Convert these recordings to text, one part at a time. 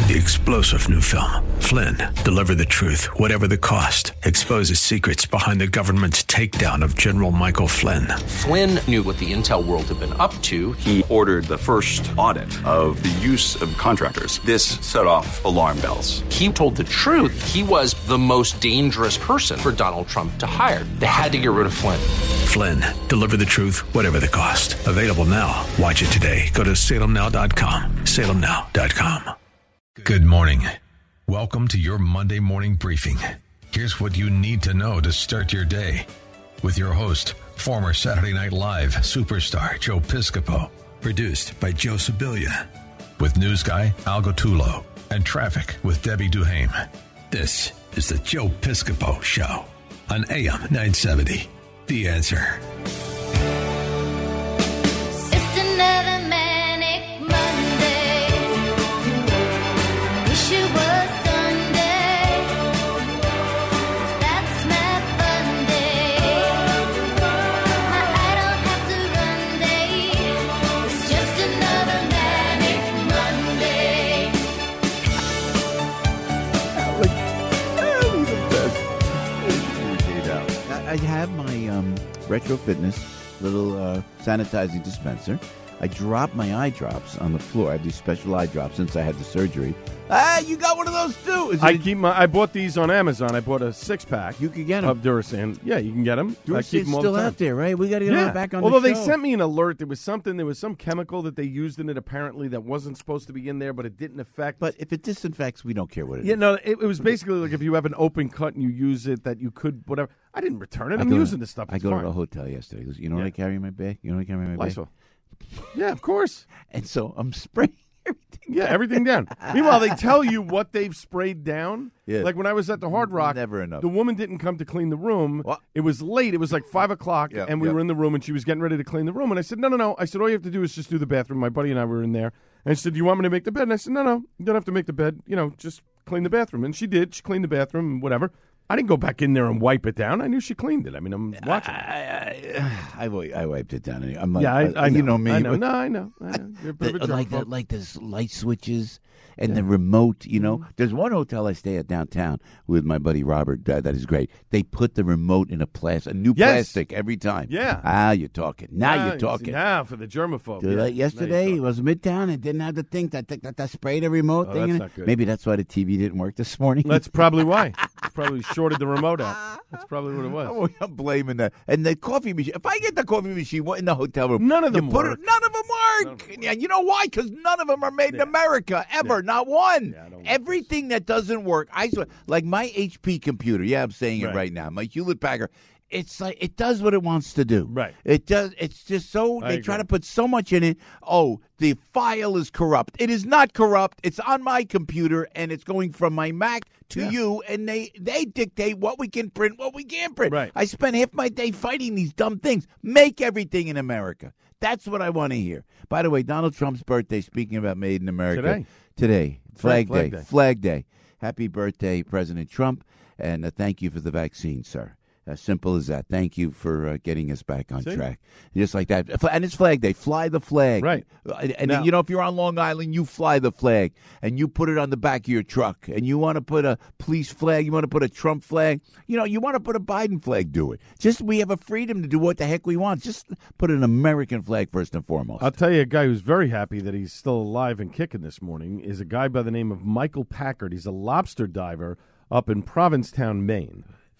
The explosive new film, Flynn, deliver the truth, whatever the cost, exposes secrets behind the government's takedown of General Michael Flynn. Flynn knew what the intel world had been up to. He ordered the first audit of the use of contractors. This set off alarm bells. He told the truth. He was the most dangerous person for Donald Trump to hire. They had to get rid of Flynn. Flynn, deliver the truth, whatever the cost. Available now. Watch it today. Go to salemnow.com. salemnow.com. Good morning. Welcome to your Monday morning briefing. Here's what you need to know to start your day. With your host, former Saturday Night Live superstar Joe Piscopo. Produced by Joe Sibilia. With news guy Al Gottulo. And traffic with Debbie Duhame. This is the Joe Piscopo Show on AM 970. The Answer. Just another manic Monday. Wish it was Sunday. That's my fun day. I don't have to run day. It's just another manic Monday. I have my Retro Fitness little sanitizing dispenser. I drop my eye drops on the floor. I have these special eye drops since I had the surgery. You got one of those too? I bought these on Amazon. I bought a 6-pack. You could get them of Durasan. Yeah, you can get them. I keep Durasan's them all still the time. out there, right? We got to get them back on. Although the they show. sent me an alert, there was some chemical that they used in it apparently that wasn't supposed to be in there, but it didn't affect. But if it disinfects, we don't care what it is. Yeah, no, it was basically like if you have an open cut and you use it, that you could whatever. I didn't return it. I'm using this stuff. I go to the hotel yesterday. He goes, you know what I carry in my bag? You know what I carry in my bag? Lysol. Yeah, of course. And so I'm spraying everything. Yeah, everything down. Meanwhile, they tell you what they've sprayed down. Yeah. Like when I was at the Hard Rock, Never enough. the woman didn't come to clean the room. What? It was late. It was like 5 o'clock, Yeah, and we yeah. were in the room, and she was getting ready to clean the room. And I said, no. I said, all you have to do is just do the bathroom. My buddy and I were in there. And she said, do you want me to make the bed? And I said, no, you don't have to make the bed. Just clean the bathroom. And she did. She cleaned the bathroom and whatever. I didn't go back in there and wipe it down. I knew she cleaned it. I mean, I'm watching. I wiped it down. I'm like, Yeah, I know. You know me. I know. No, I know. You're a bit of a germaphobe. Like those light switches and the remote, There's one hotel I stay at downtown with my buddy Robert. That is great. They put the remote in a new plastic every time. Yeah. You're talking. Now you're talking. Now for the germaphobe. Yesterday it was Midtown. It didn't have the thing that spray the remote thing. That's not good. Maybe that's why the TV didn't work this morning. That's probably why. It's probably shorted the remote out. That's probably what it was. I'm blaming that. And the coffee machine. If I get the coffee machine in the hotel room, none of them work. None of them work. Yeah, you know why? Because none of them are made in America ever. Not one. Everything that doesn't work. I swear, like my HP computer. Yeah, I'm saying it right now. My Hewlett Packard. It's like it does what it wants to do. Right. It does. It's just so they try to put so much in it. Oh, the file is corrupt. It is not corrupt. It's on my computer and it's going from my Mac to you, and they dictate what we can print, what we can't print. Right. I spend half my day fighting these dumb things. Make everything in America. That's what I want to hear. By the way, Donald Trump's birthday. Speaking about Made in America today, Flag Day. Happy birthday, President Trump, and thank you for the vaccine, sir. As simple as that. Thank you for getting us back on track. Just like that. And it's Flag Day. Fly the flag. Right. And now, if you're on Long Island, you fly the flag. And you put it on the back of your truck. And you want to put a police flag. You want to put a Trump flag. You want to put a Biden flag. Do it. We have a freedom to do what the heck we want. Just put an American flag first and foremost. I'll tell you, a guy who's very happy that he's still alive and kicking this morning is a guy by the name of Michael Packard. He's a lobster diver up in Provincetown, Maine.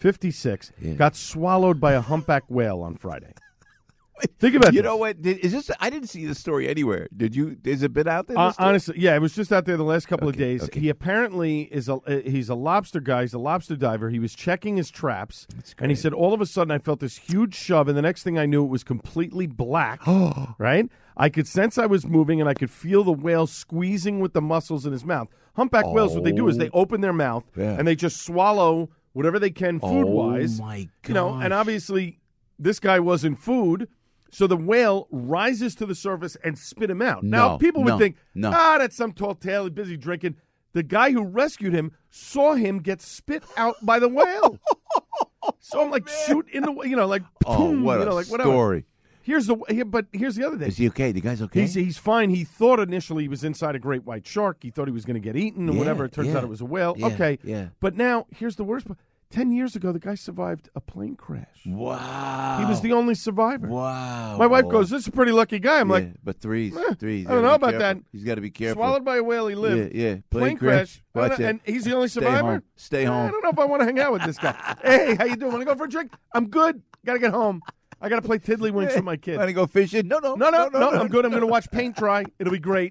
56, got swallowed by a humpback whale on Friday. Think about this. You know what? Is this? I didn't see this story anywhere. Did you? Has it been out there? Honestly, yeah, it was just out there the last couple of days. Okay. He apparently he's a lobster guy. He's a lobster diver. He was checking his traps, and he said, all of a sudden I felt this huge shove, and the next thing I knew, it was completely black, right? I could sense I was moving, and I could feel the whale squeezing with the muscles in his mouth. Humpback whales, what they do is they open their mouth, and they just swallow whatever they can food-wise. Oh, my God. And obviously this guy wasn't food, so the whale rises to the surface and spit him out. Now, people would think, that's some tall tale, busy drinking. The guy who rescued him saw him get spit out by the whale. So I'm like, shoot in the, like, boom, what a like whatever. story. Here's the other thing. Is he okay? The guy's okay? He's fine. He thought initially he was inside a great white shark. He thought he was going to get eaten or whatever. It turns out it was a whale. Yeah, okay. yeah. But now, here's the worst part. 10 years ago, the guy survived a plane crash. Wow. He was the only survivor. Wow. My wife goes, this is a pretty lucky guy. I'm like, but threes. I don't know about that. He's got to be careful. Swallowed by a whale, he lived. Yeah. Plane crash. And he's the only survivor? Stay home. I don't know if I want to hang out with this guy. Hey, how you doing? Want to go for a drink? I'm good. Got to get home. I got to play tiddlywinks with my kids. Want to go fishing? No. I'm good. I'm going to watch paint dry. It'll be great.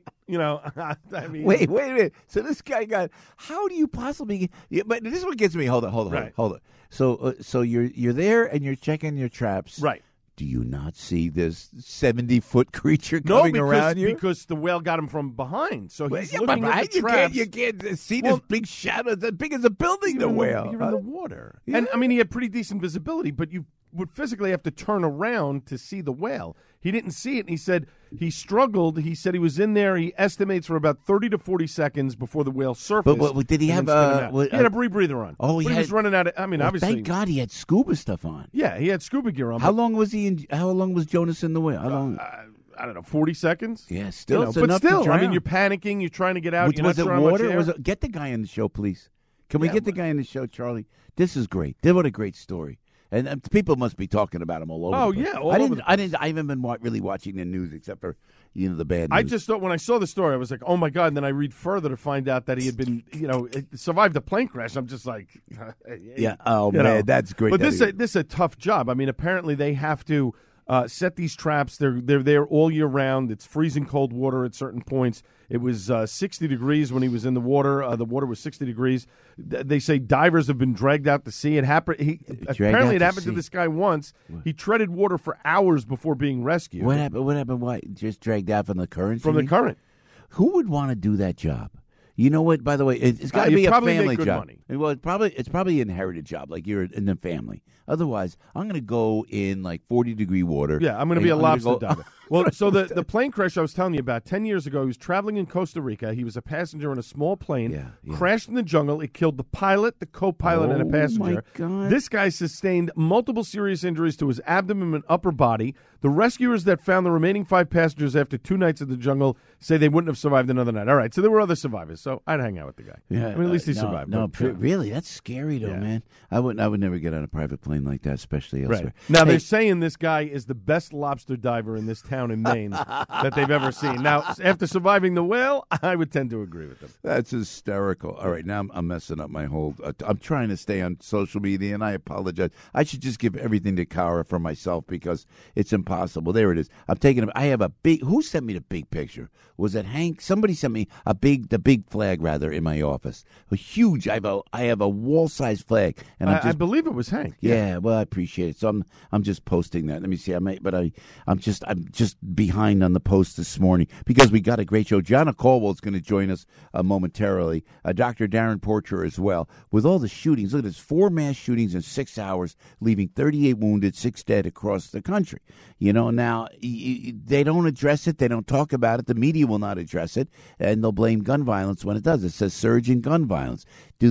I mean, wait a minute. So this guy how do you possibly? But this is what gets me. Hold on. So you're there and you're checking your traps. Right. Do you not see this 70-foot creature coming around you? Because the whale got him from behind. So he's looking at at the traps. You can't see this big shadow as big as a building. The whale. You're in the water. Yeah. And I mean, he had pretty decent visibility, but you would physically have to turn around to see the whale. He didn't see it, and he said he struggled. He said he was in there. He estimates for about 30 to 40 seconds before the whale surfaced. But did he have he had a rebreather on. Oh, he was running out of. I mean, obviously. Thank God he had scuba stuff on. Yeah, he had scuba gear on. How long was he? How long was Jonas in the whale? How long? I don't know, 40 seconds. Yeah, still, but still, I mean, you're panicking. You're trying to get out. Was it water? Get the guy on the show, please. Can we get the guy on the show, Charlie? This is great. What a great story. And people must be talking about him all over. Oh yeah, I haven't been really watching the news except for the bad news. I just thought when I saw the story, I was like, oh my God! And then I read further to find out that he had been, survived a plane crash. I'm just like, yeah. Oh man, that's great. But this is a tough job. I mean, apparently they have to set these traps. They're there all year round. It's freezing cold water at certain points. It was 60 degrees when he was in the water. The water was 60 degrees. They say divers have been dragged out to sea. It happened. Apparently, it happened to this guy once. He treaded water for hours before being rescued. What happened? Why? Just dragged out from the current? From the current. Who would want to do that job? You know what? By the way, it's got to be a family job. Money. Well, it's probably an inherited job, like you're in the family. Otherwise, I'm going to go in like 40-degree water. Yeah, I'm going to be a lobster diver. Well, so the plane crash I was telling you about 10 years ago, he was traveling in Costa Rica. He was a passenger in a small plane, crashed in the jungle. It killed the pilot, the co-pilot, and a passenger. Oh, my God. This guy sustained multiple serious injuries to his abdomen and upper body. The rescuers that found the remaining 5 passengers after 2 nights in the jungle say they wouldn't have survived another night. All right, so there were other survivors, so I'd hang out with the guy. Yeah, I mean, at least he survived. No, really, that's scary, though, man. I would never get on a private plane like that, especially elsewhere. Right. Now, they're saying this guy is the best lobster diver in this town in Maine that they've ever seen. Now, after surviving the whale, I would tend to agree with them. That's hysterical. All right, now I'm messing up my whole... I'm trying to stay on social media, and I apologize. I should just give everything to Kara for myself because it's impossible. There it is. I'm taking... I have a big... Who sent me the big picture? Was it Hank? Somebody sent me the big flag, rather, in my office. A huge... I have a wall-sized flag. And I believe it was Hank. Yeah, well, I appreciate it. So I'm just posting that. Let me see. I'm just behind on the post this morning because we got a great show. Jana Caldwell is going to join us momentarily. Dr. Darren Porcher as well. With all the shootings, look at this: 4 mass shootings in 6 hours, leaving 38 wounded, 6 dead across the country. Now they don't address it. They don't talk about it. The media will not address it, and they'll blame gun violence when it does. It says surge in gun violence.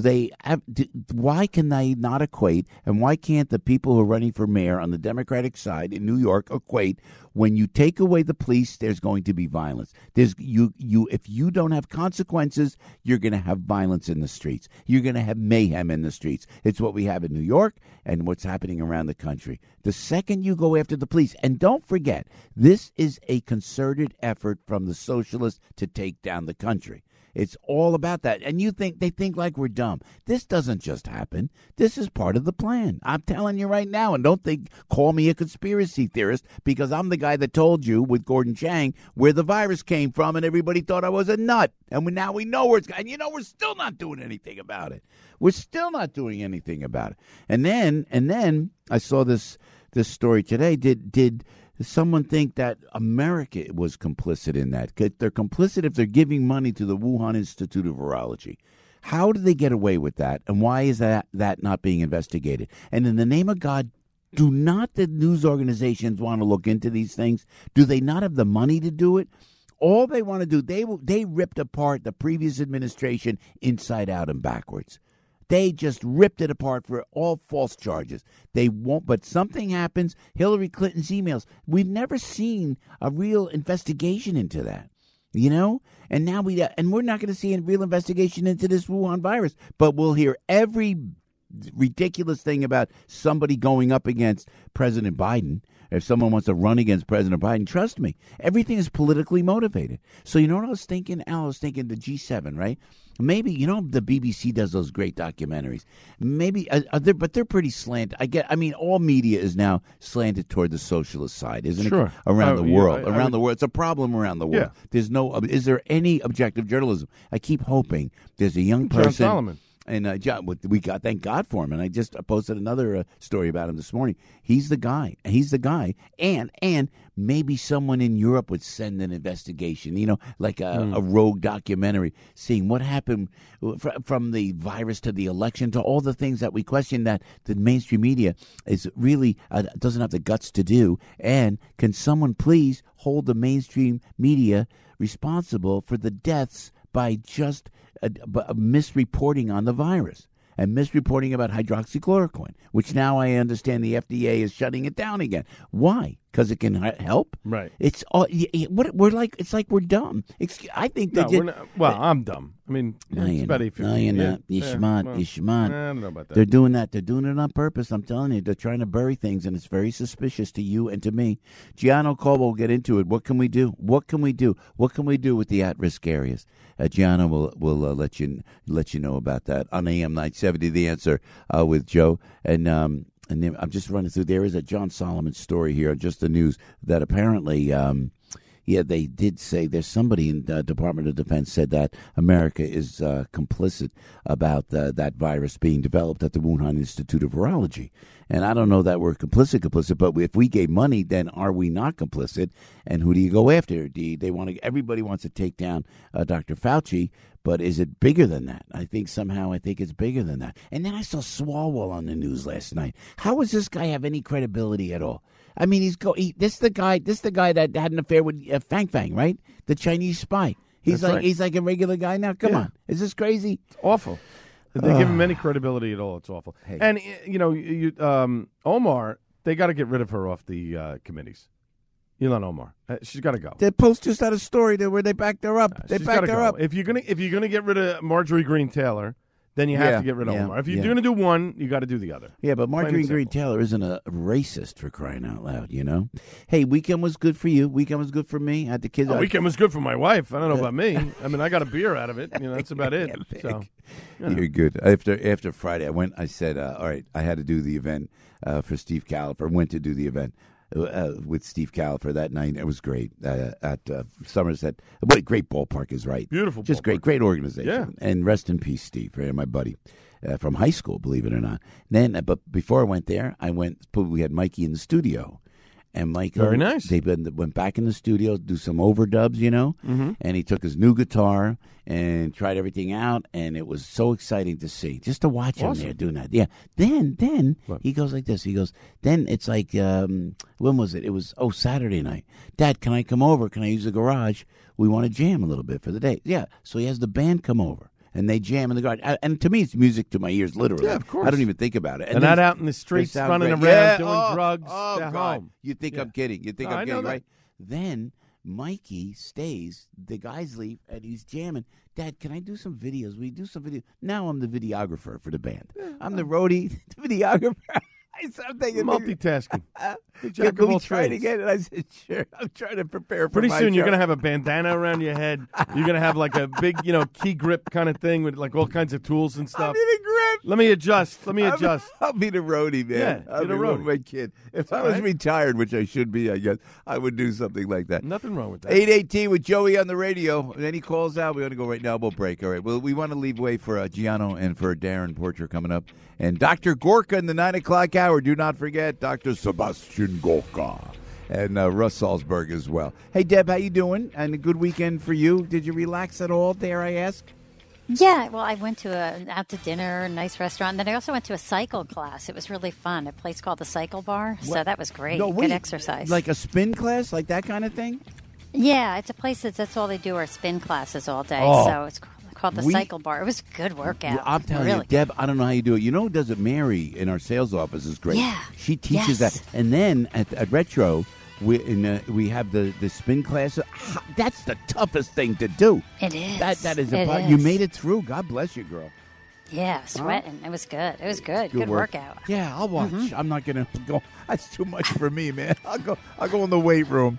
Why can they not equate, and why can't the people who are running for mayor on the Democratic side in New York equate? When you take away the police, there's going to be violence. If you don't have consequences, you're going to have violence in the streets. You're going to have mayhem in the streets. It's what we have in New York and what's happening around the country. The second you go after the police, and don't forget, this is a concerted effort from the socialists to take down the country. It's all about that. And they think like we're dumb. This doesn't just happen. This is part of the plan. I'm telling you right now, and don't call me a conspiracy theorist because I'm the guy that told you with Gordon Chang where the virus came from and everybody thought I was a nut. And now we know where it's going. And we're still not doing anything about it. We're still not doing anything about it. And then I saw this story today. Did someone think that America was complicit in that? They're complicit if they're giving money to the Wuhan Institute of Virology. How do they get away with that? And why is that not being investigated? And in the name of God, do not the news organizations want to look into these things? Do they not have the money to do it? All they want to do, they ripped apart the previous administration inside out and backwards. They just ripped it apart for all false charges. They won't, but something happens. Hillary Clinton's emails. We've never seen a real investigation into that, you know? And now we're not going to see a real investigation into this Wuhan virus, but we'll hear every ridiculous thing about somebody going up against President Biden. If someone wants to run against President Biden, trust me, everything is politically motivated. So you know what I was thinking, Al? I was thinking the G7, right? Maybe, you know, the BBC does those great documentaries. Maybe, but they're pretty slanted. All media is now slanted toward the socialist side, isn't it? Around the world. Around the world. It's a problem around the world. Yeah. Is there any objective journalism? I keep hoping there's a young person. John Solomon. And thank God for him. And I just posted another story about him this morning. He's the guy. And maybe someone in Europe would send an investigation, you know, like a rogue documentary, seeing what happened from the virus to the election to all the things that we question that the mainstream media is really doesn't have the guts to do. And can someone please hold the mainstream media responsible for the deaths by just misreporting on the virus and misreporting about hydroxychloroquine, which now I understand the FDA is shutting it down again. Why? Because it can help. Right. It's all we're like. It's like we're dumb. I think that. I'm dumb. I mean, it's about 8:50. No, you're not. You're smart. I don't know about that. They're doing that. They're doing it on purpose. I'm telling you. They're trying to bury things, and it's very suspicious to you and to me. Gianno Colbo will get into it. What can we do? What can we do? What can we do with the at-risk areas? Gianno will let you know about that on AM 970. The Answer with Joe and then I'm just running through. There is a John Solomon story here, just the news, that apparently, they did say there's somebody in the Department of Defense said that America is complicit about that virus being developed at the Wuhan Institute of Virology. And I don't know that we're complicit, but if we gave money, then are we not complicit? And who do you go after? Everybody wants to take down Dr. Fauci, but is it bigger than that? I think it's bigger than that. And then I saw Swalwell on the news last night. How does this guy have any credibility at all? I mean, this is the guy that had an affair with Fang Fang, right? The Chinese spy. He's like a regular guy now. Come on, is this crazy? It's awful. If they give him any credibility at all, it's awful. Hey. And you know, Omar, they got to get rid of her off the committees. Ilhan Omar, she's got to go. The Post just had a story there where they backed her up. They backed her up. If you're gonna get rid of Marjorie Greene Taylor, then you have to get rid of Omar. If you're going to do one, you got to do the other. Yeah, but Marjorie Greene Taylor isn't a racist, for crying out loud, you know? Hey, weekend was good for you. Weekend was good for me. I had the kids. Weekend was good for my wife. I don't know about me. I mean, I got a beer out of it. You know, that's about it. So, You're good. After Friday, I said, all right, I had to do the event for Steve Caliper. Went to do the event with Steve Caliper that night. It was great at Somerset. What a great ballpark is right. Beautiful, just ballpark. great organization. Yeah. And rest in peace, Steve, my buddy from high school. Believe it or not. But before I went there, we had Mikey in the studio. And Mike, very nice. They went back in the studio to do some overdubs, you know. Mm-hmm. And he took his new guitar and tried everything out, and it was so exciting to see, just to watch him there doing that. Yeah. Then he goes like this. He goes. Then it's like, when was it? It was Saturday night. Dad, can I come over? Can I use the garage? We want to jam a little bit for the day. Yeah. So he has the band come over. And they jam in the garden. And to me, it's music to my ears, literally. Yeah, of course. I don't even think about it. And not out in the streets running around doing drugs. Oh, They're God. home. You think I'm kidding. I'm kidding, right? Then Mikey stays. The guys leave, and he's jamming. Dad, can I do some videos? We do some videos. Now I'm the videographer for the band. I'm the roadie, the videographer. I'm thinking multitasking. Can we try it again? And I said, sure. I'm trying to prepare for Pretty my soon show. you're going to have a bandana around your head. You're going to have like a big, key grip kind of thing with like all kinds of tools and stuff. I need a grip. Let me adjust. I'll be the roadie, man. Yeah, I'll be the roadie. My kid. If I was retired, which I should be, I guess, I would do something like that. Nothing wrong with that. 818 with Joey on the radio. And then he calls out. We're going to go right now. We'll break. All right. Well, we want to leave way for Gianno and for Darren Porcher coming up. And Dr. Gorka in the 9 o'clock hour. Do not forget Dr. Sebastian Gorka. And Russ Salzberg as well. Hey, Deb, how you doing? And a good weekend for you. Did you relax at all, dare I ask? Yeah, well, I went to out to dinner, a nice restaurant. And then I also went to a cycle class. It was really fun. A place called the Cycle Bar. So that was great. Good exercise. Like a spin class? Like that kind of thing? Yeah, it's a place that's all they do are spin classes all day. Oh. So it's called the Cycle Bar. It was a good workout. I'm telling you, Deb, I don't know how you do it. You know who does it? Mary in our sales office is great. Yeah. She teaches that. And then at Retro, we have the spin class. That's the toughest thing to do. It is. That is a part. You made it through. God bless you, girl. Yeah, sweating. It was good. It was good. Good workout. Yeah, I'll watch. I'm not gonna go. That's too much for me, man. I'll go in the weight room.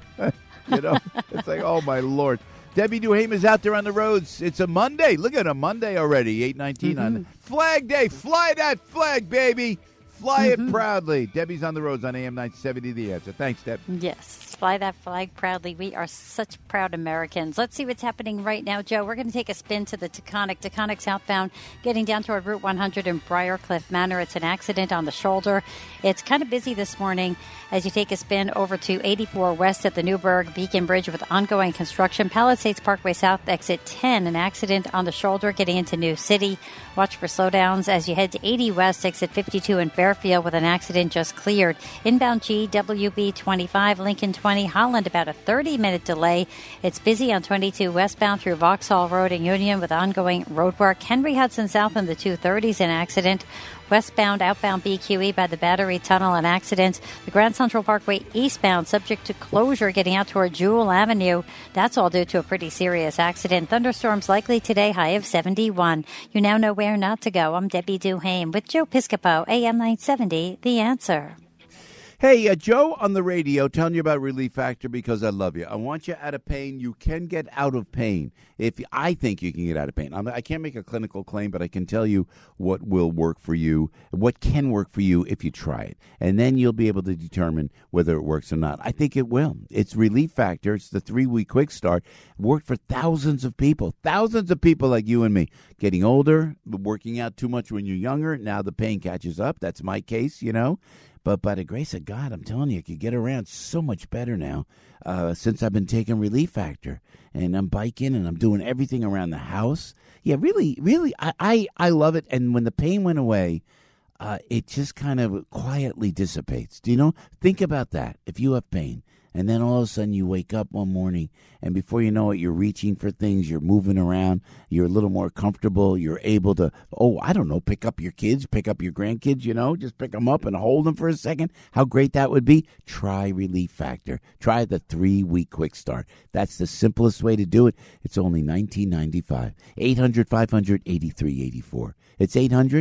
It's like, oh my Lord. Debbie Duhame is out there on the roads. It's a Monday. Look at a Monday already. 8:19 on Flag Day. Fly that flag, baby. Fly it proudly. Debbie's on the roads on AM 970. The Answer. Thanks, Deb. Yes. Fly that flag proudly. We are such proud Americans. Let's see what's happening right now, Joe. We're going to take a spin to the Taconic southbound, getting down toward Route 100 in Briarcliff Manor. It's an accident on the shoulder. It's kind of busy this morning as you take a spin over to 84 west at the Newburgh Beacon Bridge with ongoing construction. Palisades Parkway South, exit 10, an accident on the shoulder getting into New City. Watch for slowdowns as you head to 80 west, exit 52 in Fairfield with an accident just cleared. Inbound GWB 25, Lincoln 20, Holland, about a 30-minute delay. It's busy on 22 westbound through Vauxhall Road in Union with ongoing road work. Henry Hudson South in the 230s, an accident. Westbound, outbound BQE by the Battery Tunnel, an accident. The Grand Central Parkway eastbound, subject to closure, getting out toward Jewel Avenue. That's all due to a pretty serious accident. Thunderstorms likely today, high of 71. You now know where not to go. I'm Debbie Duhame with Joe Piscopo, AM 970, The Answer. Hey, Joe on the radio telling you about Relief Factor because I love you. I want you out of pain. You can get out of pain. I think you can get out of pain. I can't make a clinical claim, but I can tell you what will work for you, what can work for you if you try it. And then you'll be able to determine whether it works or not. I think it will. It's Relief Factor. It's the 3-week quick start. Worked for thousands of people like you and me. Getting older, working out too much when you're younger. Now the pain catches up. That's my case, But by the grace of God, I'm telling you, I could get around so much better now since I've been taking Relief Factor. And I'm biking and I'm doing everything around the house. Yeah, really, I love it. And when the pain went away, it just kind of quietly dissipates. Do you know? Think about that. If you have pain, and then all of a sudden you wake up one morning, and before you know it, you're reaching for things, you're moving around, you're a little more comfortable, you're able to, pick up your kids, pick up your grandkids, just pick them up and hold them for a second. How great that would be. Try Relief Factor. Try the 3-week quick start. That's the simplest way to do it. It's only $19.95. 800-500-8384. It's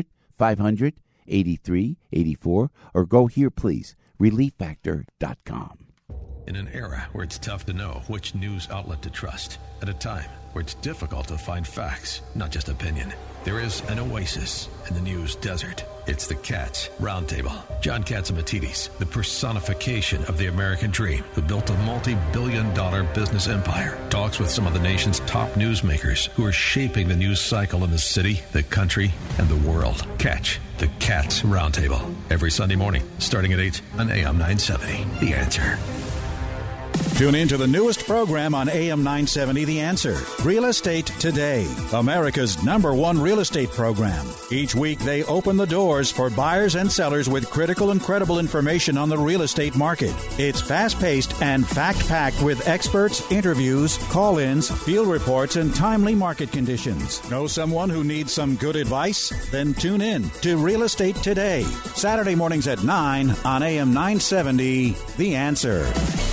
800-500-8384. Or go here, please, relieffactor.com. In an era where it's tough to know which news outlet to trust, at a time where it's difficult to find facts, not just opinion, there is an oasis in the news desert. It's the Katz Roundtable. John Catsimatidis, the personification of the American dream, who built a multi-billion-dollar business empire, talks with some of the nation's top newsmakers who are shaping the news cycle in the city, the country, and the world. Catch the Katz Roundtable every Sunday morning, starting at 8 on AM 970. The Answer. Tune in to the newest program on AM 970, The Answer. Real Estate Today, America's #1 real estate program. Each week, they open the doors for buyers and sellers with critical and credible information on the real estate market. It's fast-paced and fact-packed with experts, interviews, call-ins, field reports, and timely market conditions. Know someone who needs some good advice? Then tune in to Real Estate Today, Saturday mornings at 9 on AM 970, The Answer.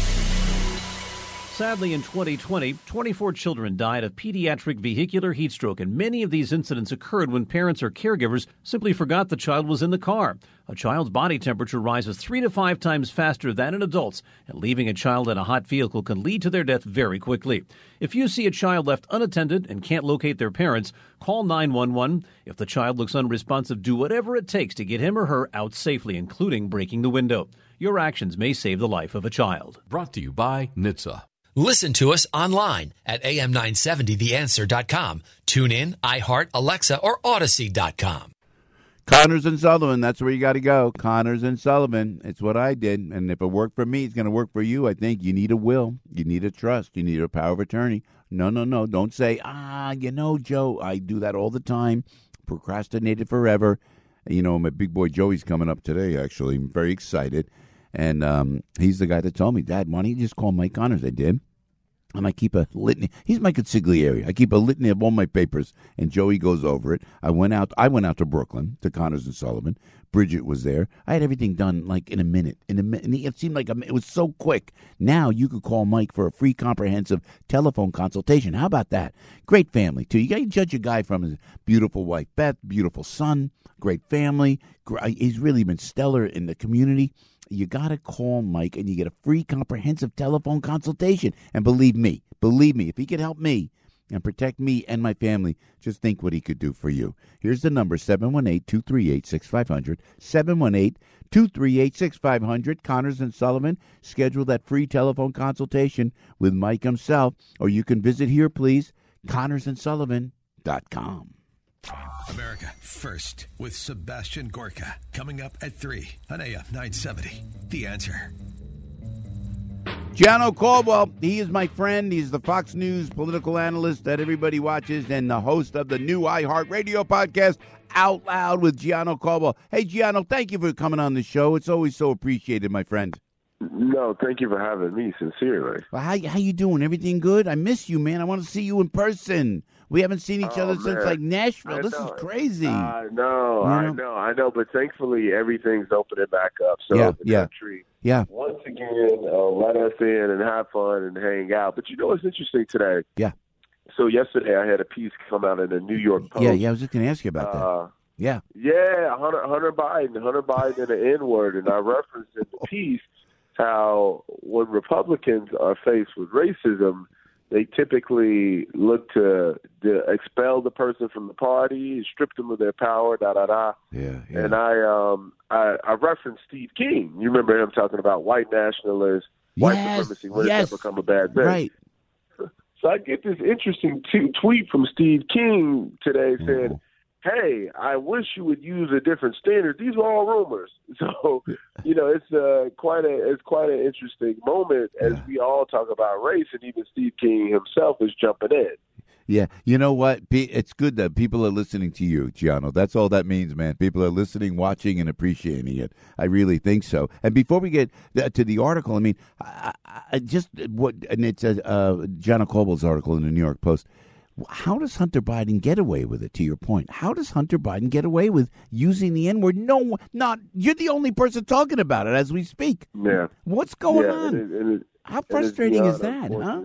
Sadly, in 2020, 24 children died of pediatric vehicular heat stroke, and many of these incidents occurred when parents or caregivers simply forgot the child was in the car. A child's body temperature rises 3 to 5 times faster than in adults, and leaving a child in a hot vehicle can lead to their death very quickly. If you see a child left unattended and can't locate their parents, call 911. If the child looks unresponsive, do whatever it takes to get him or her out safely, including breaking the window. Your actions may save the life of a child. Brought to you by NHTSA. Listen to us online at am970theanswer.com. Tune in, iHeart, Alexa, or Odyssey.com. Connors and Sullivan, that's where you got to go. Connors and Sullivan, it's what I did. And if it worked for me, it's going to work for you. I think you need a will. You need a trust. You need a power of attorney. No. Don't say, Joe, I do that all the time. Procrastinated forever. My big boy Joey's coming up today, actually. I'm very excited. And he's the guy that told me, Dad, why don't you just call Mike Connors? I did. And I keep a litany. He's my consigliere. I keep a litany of all my papers, and Joey goes over it. I went out to Brooklyn, to Connors and Sullivan. Bridget was there. I had everything done like in a minute. And it seemed like it was so quick. Now you could call Mike for a free comprehensive telephone consultation. How about that? Great family, too. You got to judge a guy from his beautiful wife, Beth, beautiful son, great family. He's really been stellar in the community. You got to call Mike, and you get a free comprehensive telephone consultation. And believe me, if he could help me and protect me and my family, just think what he could do for you. Here's the number, 718-238-6500, 718-238-6500. Connors and Sullivan. Schedule that free telephone consultation with Mike himself, or you can visit here, please, ConnorsandSullivan.com. America First with Sebastian Gorka. Coming up at 3 on AM 970. The Answer. Gianno Caldwell, he is my friend. He's the Fox News political analyst that everybody watches and the host of the new iHeartRadio podcast, Out Loud with Gianno Caldwell. Hey, Gianno, thank you for coming on the show. It's always so appreciated, my friend. No, thank you for having me, sincerely. Well, how you doing? Everything good? I miss you, man. I want to see you in person. We haven't seen each other since, like, Nashville. This is crazy. I know. But thankfully, everything's opening back up. So the country, once again, let us in and have fun and hang out. But you know what's interesting today? Yeah. So yesterday I had a piece come out in the New York Post. Yeah, I was just going to ask you about that. Yeah, Hunter Biden and the N-word. And I referenced in the piece how when Republicans are faced with racism, they typically look to expel the person from the party, strip them of their power, Yeah. And I referenced Steve King. You remember him talking about white nationalists, white supremacy, when it's become a bad thing. Right. So I get this interesting tweet from Steve King today saying, hey, I wish you would use a different standard. These are all rumors. So, it's quite an interesting moment as we all talk about race, and even Steve King himself is jumping in. Yeah, you know what? It's good that people are listening to you, Gianno. That's all that means, man. People are listening, watching, and appreciating it. I really think so. And before we get to the article, I mean, and it's Gianno Caldwell's article in the New York Post. How does Hunter Biden get away with it, to your point? How does Hunter Biden get away with using the N-word? No, you're the only person talking about it as we speak. Yeah. What's going on? How frustrating is that, huh?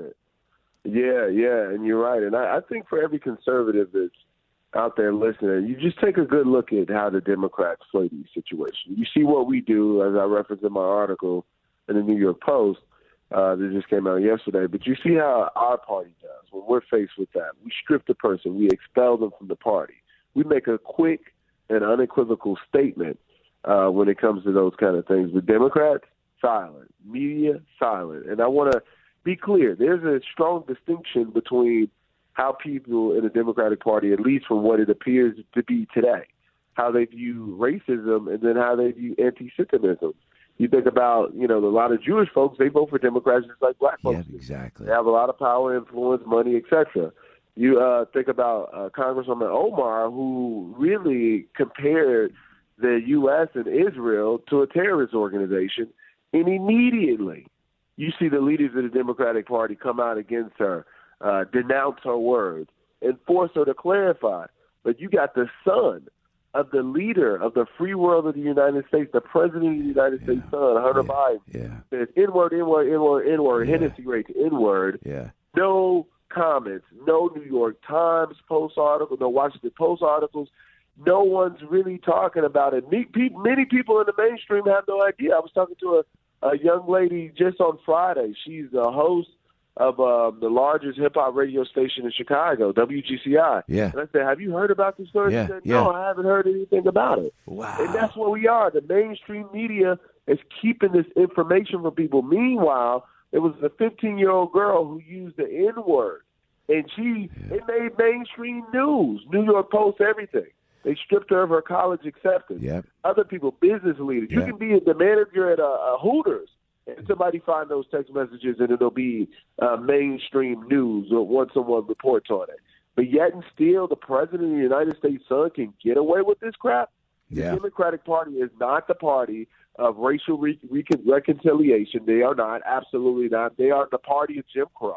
Yeah, and you're right. And I think for every conservative that's out there listening, you just take a good look at how the Democrats play these situations. You see what we do, as I referenced in my article in the New York Post that just came out yesterday, but you see how our party does when we're faced with that. We strip the person. We expel them from the party. We make a quick and unequivocal statement when it comes to those kind of things. The Democrats, silent. Media, silent. And I want to be clear. There's a strong distinction between how people in the Democratic Party, at least from what it appears to be today, how they view racism and then how they view anti-Semitism. You think about, a lot of Jewish folks, they vote for Democrats just like black folks. Yeah, exactly. They have a lot of power, influence, money, etc. You think about Congresswoman Omar, who really compared the U.S. and Israel to a terrorist organization, and immediately you see the leaders of the Democratic Party come out against her, denounce her words, and force her to clarify. But you got the son of the leader of the free world of the United States, the president of the United States' son, Hunter Biden, says N-word, N-word, N-word, N-word, Hennessy rates, N-word. Yeah. No comments, no New York Times Post article, no Washington Post articles. No one's really talking about it. Many people in the mainstream have no idea. I was talking to a young lady just on Friday. She's the host of the largest hip-hop radio station in Chicago, WGCI. Yeah. And I said, have you heard about this story? Yeah. She said, no, I haven't heard anything about it. Wow. And that's what we are. The mainstream media is keeping this information from people. Meanwhile, there was a 15-year-old girl who used the N-word, and it made mainstream news, New York Post, everything. They stripped her of her college acceptance. Yep. Other people, business leaders. You can be the manager at a Hooters, and somebody find those text messages, and it'll be mainstream news or once someone reports on it. But yet and still, the president of the United States' son can get away with this crap. Yeah. The Democratic Party is not the party of racial reconciliation. They are not, absolutely not. They are the party of Jim Crow.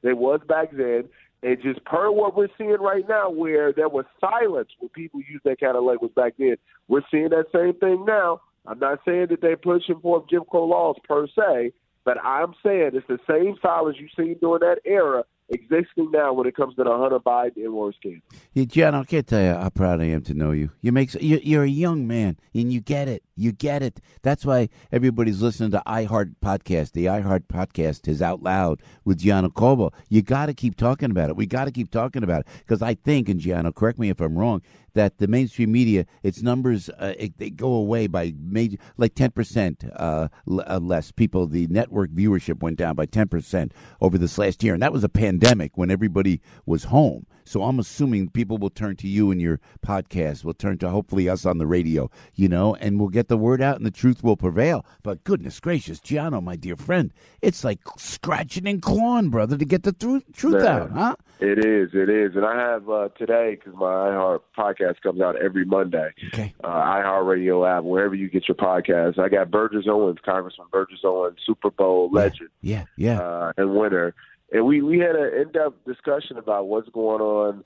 there was back then. And just per what we're seeing right now, where there was silence when people used that kind of language back then, we're seeing that same thing now. I'm not saying that they're pushing for Jim Crow laws per se, but I'm saying it's the same silence you've seen during that era existing now when it comes to the Hunter Biden and Roy scandal. Yeah, John, I can't tell you how proud I am to know you. You're a young man, and you get it. You get it. That's why everybody's listening to iHeart Podcast. The iHeart Podcast is out loud with Gianno Cobo. You got to keep talking about it. We got to keep talking about it because I think, and Gianno, correct me if I'm wrong, that the mainstream media, its numbers, they go away by like 10% less people. The network viewership went down by 10% over this last year. And that was a pandemic when everybody was home. So I'm assuming people will turn to you and your podcast. Will turn to hopefully us on the radio, and we'll get the word out and the truth will prevail. But goodness gracious, Gianno, my dear friend, it's like scratching and clawing, brother, to get the truth out, huh? It is. And I have today, because my iHeart podcast comes out every Monday, iHeart Radio app, wherever you get your podcasts. I got Burgess Owens, Congressman Burgess Owens, Super Bowl legend, and winner. And we had an in-depth discussion about what's going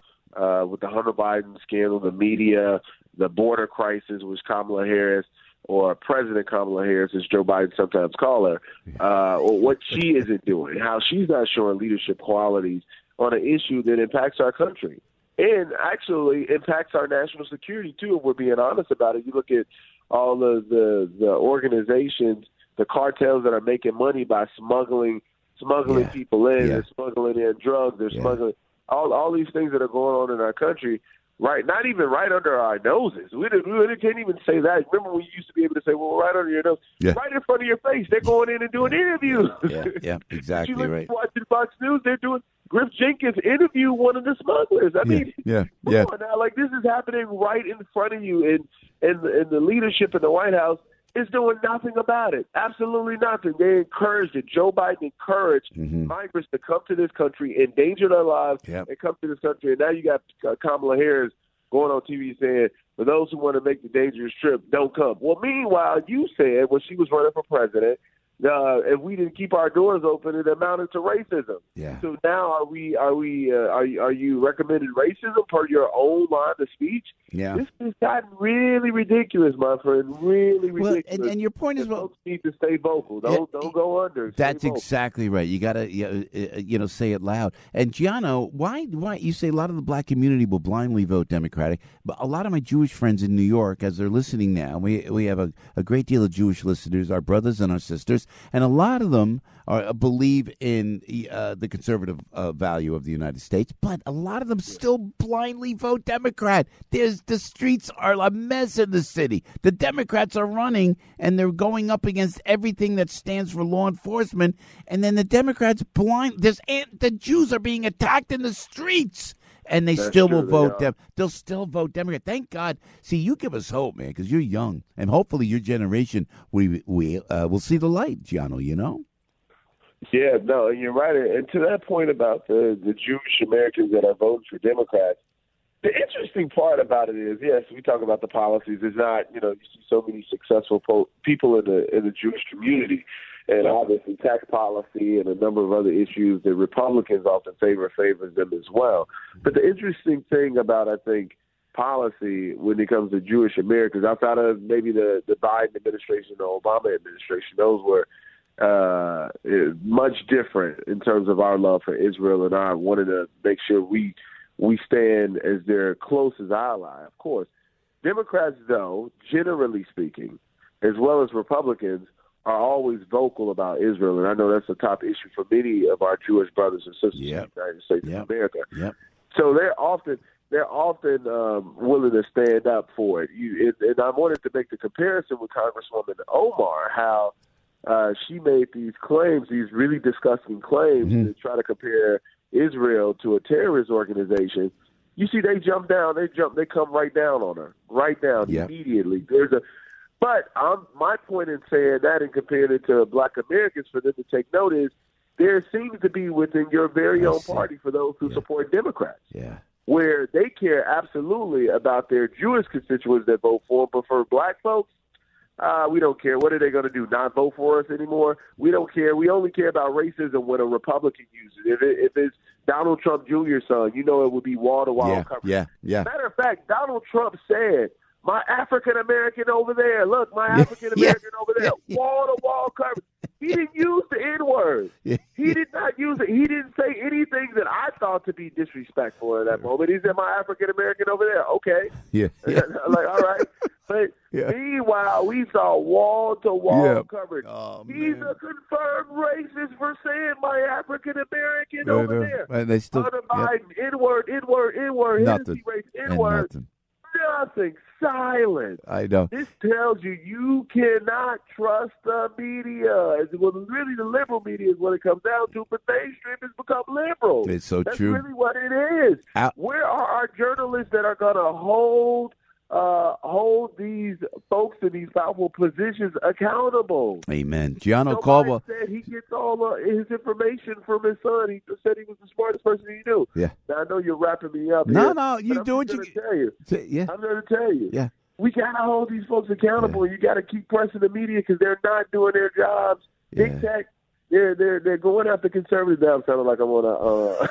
on with the Hunter Biden scandal, the media, the border crisis, which Kamala Harris, or President Kamala Harris, as Joe Biden sometimes call her, or what she isn't doing, how she's not showing leadership qualities on an issue that impacts our country and actually impacts our national security, too, if we're being honest about it. You look at all of the organizations, the cartels that are making money by smuggling people in, they're smuggling in drugs, they're smuggling all these things that are going on in our country, right? Not even right under our noses. We can't even say that. Remember when you used to be able to say, well, right under your nose, right in front of your face. They're going in and doing interviews. Yeah, exactly right. Watching Fox News, they're doing Griff Jenkins interview one of the smugglers. I mean, come on now, like this is happening right in front of you, and the leadership in the White House is doing nothing about it. Absolutely nothing. They encouraged it. Joe Biden encouraged migrants to come to this country, endanger their lives, and come to this country. And now you got Kamala Harris going on TV saying, for those who want to make the dangerous trip, don't come. Well, meanwhile, you said when she was running for president, if we didn't keep our doors open, it amounted to racism. Yeah. So now are you recommending racism per your own line of speech? Yeah. This has gotten really ridiculous, my friend. Really ridiculous. Well, and your point is, folks need to stay vocal. Don't go under. That's exactly right. You got to say it loud. And Gianno, why you say a lot of the black community will blindly vote Democratic, but a lot of my Jewish friends in New York, as they're listening now, we have a great deal of Jewish listeners, our brothers and our sisters. And a lot of them believe in the conservative value of the United States, but a lot of them still blindly vote Democrat. The streets are a mess in the city. The Democrats are running, and they're going up against everything that stands for law enforcement. And then the Democrats the Jews are being attacked in the streets. And they still will vote them. They'll still vote Democrat. Thank God. See, you give us hope, man, because you're young, and hopefully your generation we will see the light, Gianno. Yeah, no, you're right. And to that point about the Jewish Americans that are voting for Democrats, the interesting part about it is, yes, we talk about the policies. It's not, you see so many successful people in the Jewish community. And obviously tax policy and a number of other issues that Republicans often favors them as well. But the interesting thing about, I think, policy when it comes to Jewish Americans, outside of maybe the Biden administration, the Obama administration, those were much different in terms of our love for Israel and our wanting to make sure we stand as their closest ally, of course. Democrats, though, generally speaking, as well as Republicans, are always vocal about Israel, and I know that's a top issue for many of our Jewish brothers and sisters in the United States of America. Yep. So they're often willing to stand up for it. And I wanted to make the comparison with Congresswoman Omar, how she made these claims, these really disgusting claims, to try to compare Israel to a terrorist organization. You see, they jump down, they come right down on her, immediately. But my point in saying that and comparing it to Black Americans for them to take note is there seems to be within your very own party for those who support Democrats, where they care absolutely about their Jewish constituents that vote for them, but for Black folks, We don't care. What are they going to do? Not vote for us anymore? We don't care. We only care about racism when a Republican uses it. If it's Donald Trump Jr.'s son, you know it would be wall-to-wall coverage. Yeah. Matter of fact, Donald Trump said, my African-American over there, look, my African-American over there, wall-to-wall coverage. He didn't use the N-word. Yeah. He did not use it. He didn't say anything that I thought to be disrespectful in that moment. He said, my African-American over there. Okay. Yeah. Like, all right. But meanwhile, we saw wall-to-wall coverage. Oh, He's a confirmed racist for saying my African-American over there. And they still, Hunter Biden, N-word, nothing. race, N-word. Nothing. Silence. I know. This tells you cannot trust the media. Well, really, the liberal media is what it comes down to, but mainstream has become liberal. It's so That's true. really what it is. Where are our journalists that are going to hold these folks in these powerful positions accountable? Amen. Gianno Nobody Caldwell said he gets all his information from his son. He said he was the smartest person he knew. Yeah. Now, I know you're wrapping me up No, here, no, you but do what I'm you going to tell you. Yeah. I'm going to tell you. Yeah. We got to hold these folks accountable. You got to keep pressing the media because they're not doing their jobs. Big tech, they're going after conservatives. Now I'm sounding like I'm on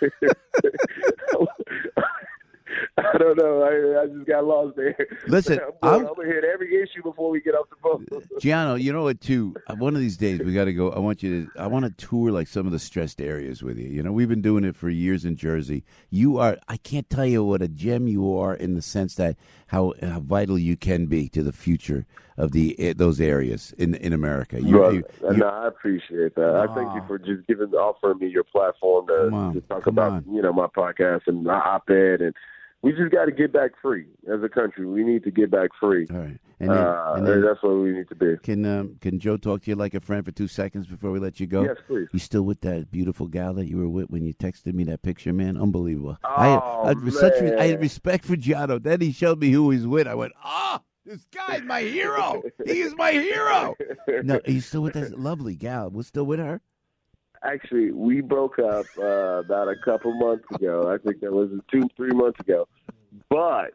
I don't know. I just got lost there. Listen, I'm going to hit every issue before we get off the phone. Gianno, you know what, too? One of these days, we got to go. I want to tour like some of the stressed areas with you. You know, we've been doing it for years in Jersey. I can't tell you what a gem you are in the sense that how vital you can be to the future of those areas in America. I appreciate that. I thank you for just offering me your platform to talk about, my podcast and my op-ed, and we just got to get back free as a country. We need to get back free. All right. And then, that's what we need to be. Can Joe talk to you like a friend for 2 seconds before we let you go? Yes, please. You still with that beautiful gal that you were with when you texted me that picture, man? Unbelievable. Oh, I had respect for Gianno. Then he showed me who he's with. I went, this guy's my hero. He is my hero. No, are you still with that lovely gal? We're still with her? Actually, we broke up about a couple months ago. I think that was 2-3 months ago. But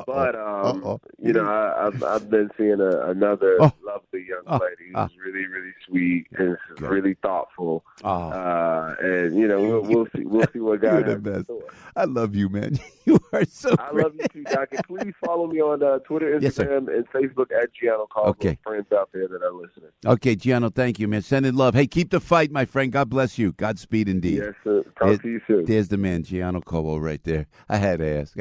I've been seeing another lovely young lady who's really, really sweet and really thoughtful. And we'll see what God has in store. I love you, man. You are so I love you too, Doc. And please follow me on Twitter, Instagram, and Facebook at Gianno Caldwell. Okay. Friends out there that are listening. Okay, Gianno, thank you, man. Sending love. Hey, keep the fight, my friend. God bless you. Godspeed, indeed. Yes, sir. Talk to you soon. There's the man, Gianno Caldwell, right there. I had to ask.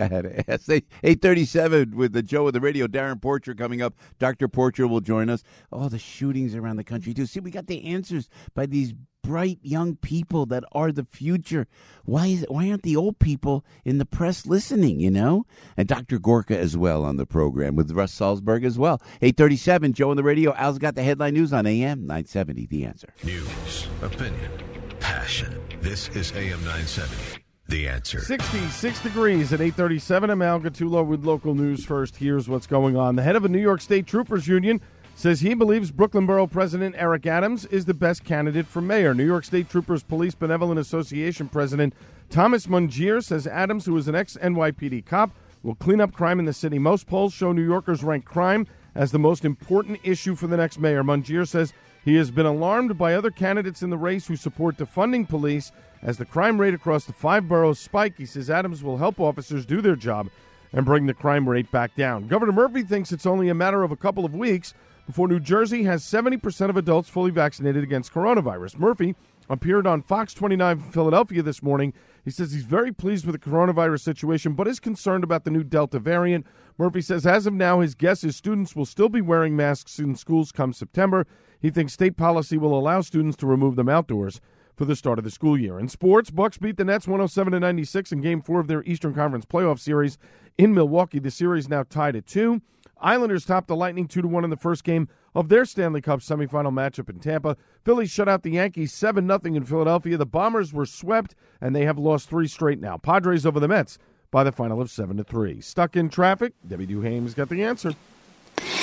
8:37 with the Joe of the Radio. Darren Porcher coming up. Dr. Porcher will join us. Oh, the shootings around the country, too. See, we got the answers by these bright young people that are the future. Why aren't the old people in the press listening, And Dr. Gorka as well on the program with Russ Salzberg as well. 8:37, Joe on the Radio. Al's got the headline news on AM 970, The Answer. News, opinion, passion. This is AM 970. The Answer. 66 degrees at 8:37. I'm Al Gattulo with local news first. Here's what's going on. The head of a New York State Troopers Union says he believes Brooklyn Borough President Eric Adams is the best candidate for mayor. New York State Troopers Police Benevolent Association President Thomas Mungier says Adams, who is an ex-NYPD cop, will clean up crime in the city. Most polls show New Yorkers rank crime as the most important issue for the next mayor. Mungier says he has been alarmed by other candidates in the race who support defunding police as the crime rate across the 5 boroughs spike. He says Adams will help officers do their job and bring the crime rate back down. Governor Murphy thinks it's only a matter of a couple of weeks before New Jersey has 70% of adults fully vaccinated against coronavirus. Murphy appeared on Fox 29 Philadelphia this morning. He says he's very pleased with the coronavirus situation, but is concerned about the new Delta variant. Murphy says as of now, his guess is students will still be wearing masks in schools come September. He thinks state policy will allow students to remove them outdoors for the start of the school year. In sports, Bucks beat the Nets 107-96 in Game 4 of their Eastern Conference playoff series in Milwaukee. The series now tied at 2. Islanders topped the Lightning 2-1 in the first game of their Stanley Cup semifinal matchup in Tampa. Phillies shut out the Yankees 7-0 in Philadelphia. The Bombers were swept, and they have lost 3 straight now. Padres over the Mets by the final of 7-3. Stuck in traffic? Debbie Duhame's got the answer.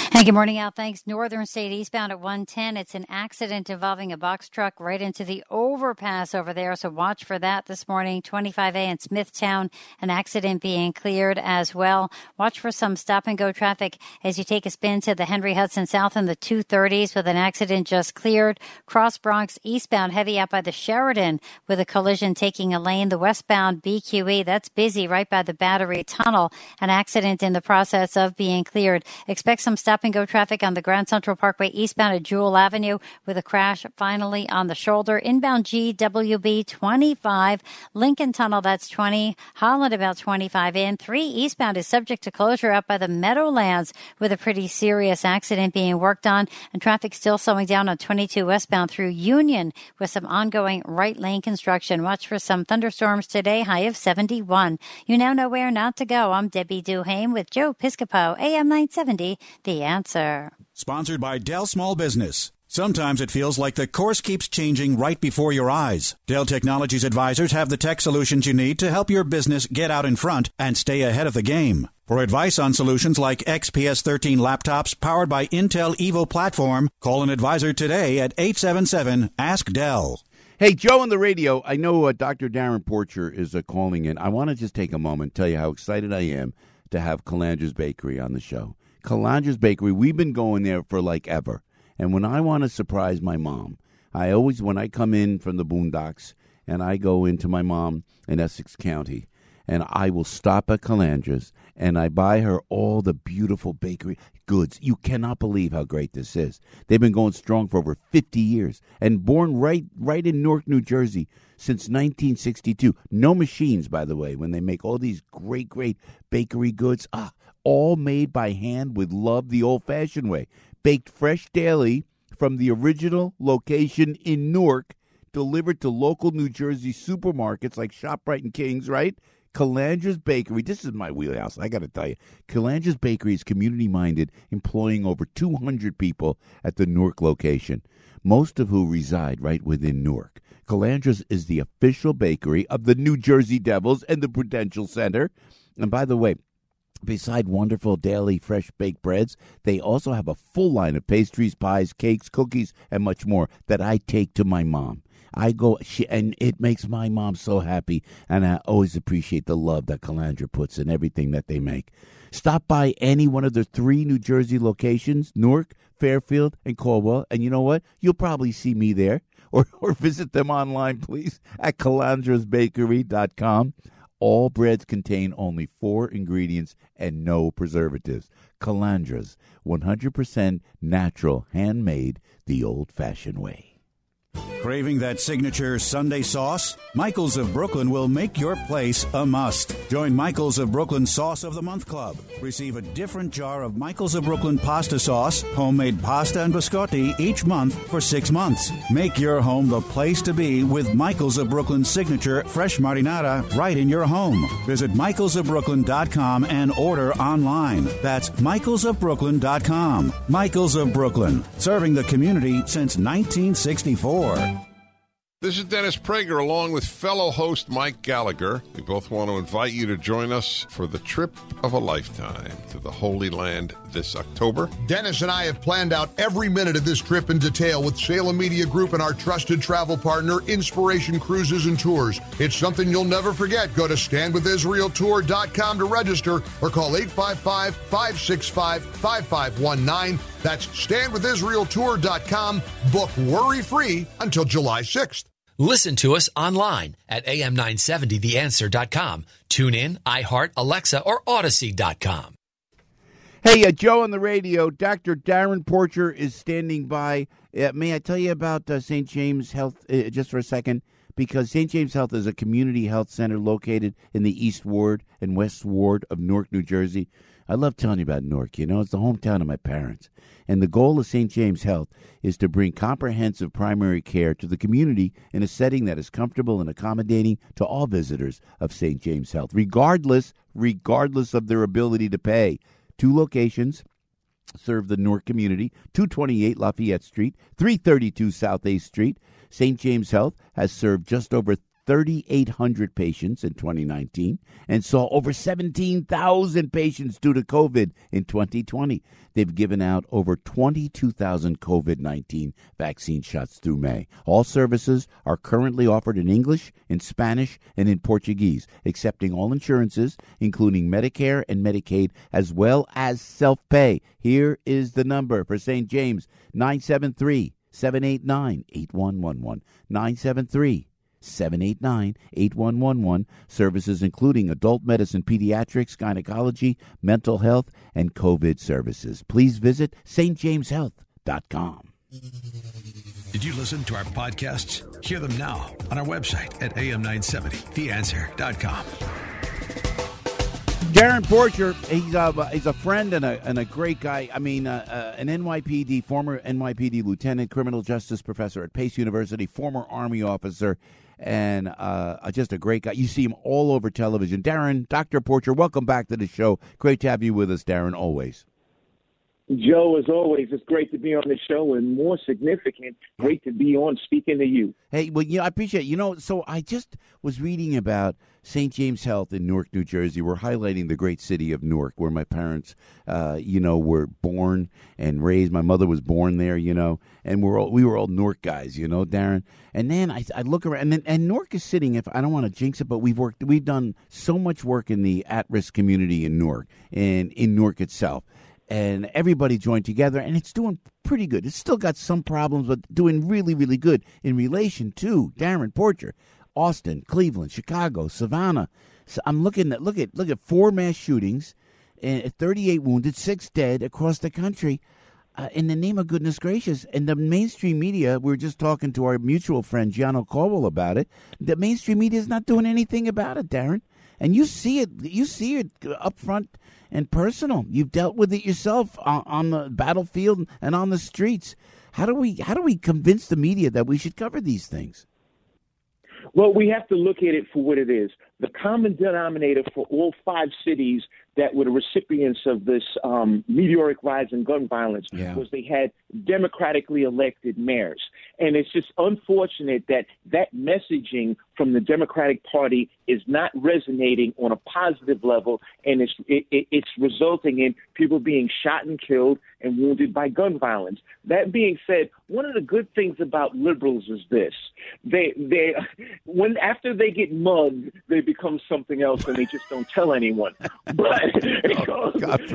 And good morning out. Thanks. Northern State eastbound at 110. It's an accident involving a box truck right into the overpass over there. So watch for that this morning. 25A in Smithtown, an accident being cleared as well. Watch for some stop and go traffic as you take a spin to the Henry Hudson South in the 230s with an accident just cleared. Cross Bronx eastbound heavy out by the Sheridan with a collision taking a lane. The westbound BQE, that's busy right by the Battery Tunnel. An accident in the process of being cleared. Expect some stop and go traffic on the Grand Central Parkway eastbound at Jewel Avenue with a crash finally on the shoulder. Inbound GWB 25, Lincoln Tunnel, that's 20, Holland about 25 in. 3 eastbound is subject to closure up by the Meadowlands with a pretty serious accident being worked on, and traffic still slowing down on 22 westbound through Union with some ongoing right lane construction. Watch for some thunderstorms today, high of 71. You now know where not to go. I'm Debbie Duhame with Joe Piscopo, AM 970, The Answer. Sponsored by Dell Small Business. Sometimes it feels like the course keeps changing right before your eyes. Dell Technologies advisors have the tech solutions you need to help your business get out in front and stay ahead of the game. For advice on solutions like XPS 13 laptops powered by Intel Evo platform, call an advisor today at 877-ASK-DELL. Hey, Joe on the radio. I know Dr. Darren Porcher is calling in. I want to just take a moment and tell you how excited I am to have Calandra's Bakery on the show. Calandra's Bakery, we've been going there for like ever. And when I want to surprise my mom, I always, when I come in from the boondocks and I go into my mom in Essex County, and I will stop at Calandra's and I buy her all the beautiful bakery goods. You cannot believe how great this is. They've been going strong for over 50 years and born right in Newark, New Jersey since 1962. No machines, by the way, when they make all these great bakery goods. All made by hand with love the old-fashioned way. Baked fresh daily from the original location in Newark, delivered to local New Jersey supermarkets like ShopRite and King's, right? Calandra's Bakery, this is my wheelhouse, I got to tell you. Calandra's Bakery is community-minded, employing over 200 people at the Newark location, most of who reside right within Newark. Calandra's is the official bakery of the New Jersey Devils and the Prudential Center. And by the way, beside wonderful daily fresh baked breads, they also have a full line of pastries, pies, cakes, cookies, and much more that I take to my mom. And it makes my mom so happy, and I always appreciate the love that Calandra puts in everything that they make. Stop by any one of their 3 New Jersey locations, Newark, Fairfield, and Caldwell, and you know what? You'll probably see me there, or visit them online, please, at calandrasbakery.com. All breads contain only 4 ingredients and no preservatives. Calandra's, 100% natural, handmade, the old-fashioned way. Craving that signature Sunday sauce? Michael's of Brooklyn will make your place a must. Join Michael's of Brooklyn Sauce of the Month Club. Receive a different jar of Michael's of Brooklyn pasta sauce, homemade pasta and biscotti each month for 6 months. Make your home the place to be with Michael's of Brooklyn signature fresh marinara right in your home. Visit michaelsofbrooklyn.com and order online. That's michaelsofbrooklyn.com. Michael's of Brooklyn, serving the community since 1964. This is Dennis Prager along with fellow host Mike Gallagher. We both want to invite you to join us for the trip of a lifetime to the Holy Land this October. Dennis and I have planned out every minute of this trip in detail with Salem Media Group and our trusted travel partner, Inspiration Cruises and Tours. It's something you'll never forget. Go to standwithisraeltour.com to register or call 855-565-5519. That's standwithisraeltour.com. Book worry-free until July 6th. Listen to us online at am970theanswer.com. Tune in, iHeart, Alexa, or Odyssey.com. Hey, Joe on the radio. Dr. Darren Porcher is standing by. May I tell you about St. James Health just for a second? Because St. James Health is a community health center located in the East Ward and West Ward of Newark, New Jersey. I love telling you about Newark. You know, it's the hometown of my parents. And the goal of St. James Health is to bring comprehensive primary care to the community in a setting that is comfortable and accommodating to all visitors of St. James Health, regardless of their ability to pay. 2 locations serve the Newark community, 228 Lafayette Street, 332 South 8th Street. St. James Health has served just over 3,800 patients in 2019 and saw over 17,000 patients due to COVID in 2020. They've given out over 22,000 COVID-19 vaccine shots through May. All services are currently offered in English, in Spanish, and in Portuguese, accepting all insurances, including Medicare and Medicaid, as well as self-pay. Here is the number for St. James, 973-789-8111, 973-789-8111. Services including adult medicine, pediatrics, gynecology, mental health, and COVID services. Please visit stjameshealth.com. Did you listen to our podcasts? Hear them now on our website at am970theanswer.com. Darren Porcher, he's a friend and a great guy. I mean, an NYPD, former NYPD lieutenant, criminal justice professor at Pace University, former Army officer, and just a great guy. You see him all over television. Darren, Dr. Porcher, welcome back to the show. Great to have you with us, Darren, always. Joe, as always, it's great to be on the show, and more significant, great to be on speaking to you. Hey, well, I appreciate it. So I just was reading about St. James Health in Newark, New Jersey. We're highlighting the great city of Newark, where my parents, were born and raised. My mother was born there, and we were all Newark guys, Darren. And then I look around, and Newark is sitting. If I don't want to jinx it, but we've done so much work in the at-risk community in Newark and in Newark itself. And everybody joined together, and it's doing pretty good. It's still got some problems, but doing really, really good in relation to Darren Porcher, Austin, Cleveland, Chicago, Savannah. So I'm looking at look at 4 mass shootings, and 38 wounded, 6 dead across the country. In the name of goodness gracious, and the mainstream media, we were just talking to our mutual friend Gianno Caldwell about it. The mainstream media is not doing anything about it, Darren, and you see it up front and personal. You've dealt with it yourself on the battlefield and on the streets. How do we convince the media that we should cover these things? Well, we have to look at it for what it is. The common denominator for all 5 cities that were the recipients of this meteoric rise in gun violence was they had democratically elected mayors. And it's just unfortunate that messaging from the Democratic Party is not resonating on a positive level, and it's resulting in people being shot and killed and wounded by gun violence. That being said, one of the good things about liberals is this: after they get mugged, they become something else, and they just don't tell anyone. But it goes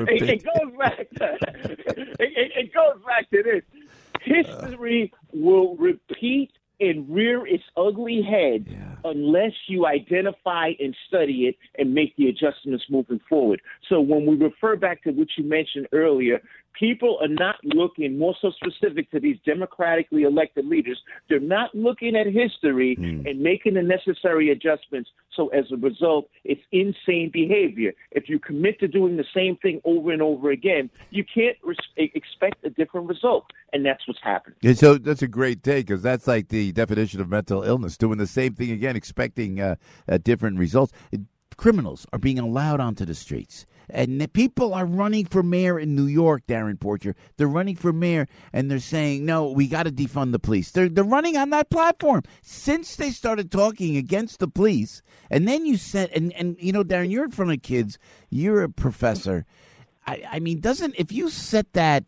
back to this. History will repeat and rear its ugly head unless you identify and study it and make the adjustments moving forward. So when we refer back to what you mentioned earlier, people are not looking, more so specific to these democratically elected leaders, they're not looking at history and making the necessary adjustments. So as a result, it's insane behavior. If you commit to doing the same thing over and over again, you can't expect a different result. And that's what's happening. Yeah, so that's a great take, because that's like the definition of mental illness, doing the same thing again, expecting different results. Criminals are being allowed onto the streets. And the people are running for mayor in New York, Darren Porcher. They're running for mayor, and they're saying, no, we got to defund the police. They're running on that platform since they started talking against the police. And then you said, and Darren, you're in front of kids. You're a professor. I mean, if you set that